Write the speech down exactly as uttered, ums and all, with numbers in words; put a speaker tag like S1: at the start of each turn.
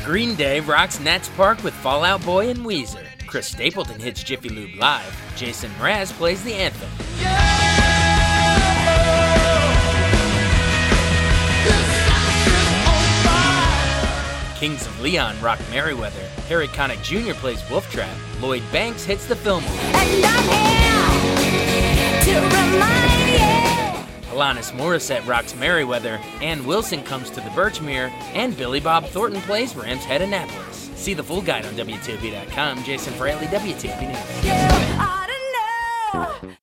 S1: Green Day rocks Nats Park with Fall Out Boy and Weezer. Chris Stapleton hits Jiffy Lube live. Jason Mraz plays the anthem. Kings of Leon rock Merriweather. Harry Connick Junior plays Wolf Trap. Lloyd Banks hits the Fillmore.
S2: And I'm here to remind you.
S1: Alanis Morissette rocks Merriweather. Ann Wilson comes to the Birchmere. And Billy Bob Thornton plays Rams Head Annapolis. See the full guide on W T O P dot com. Jason Fraley, W T O P News.
S2: I don't know.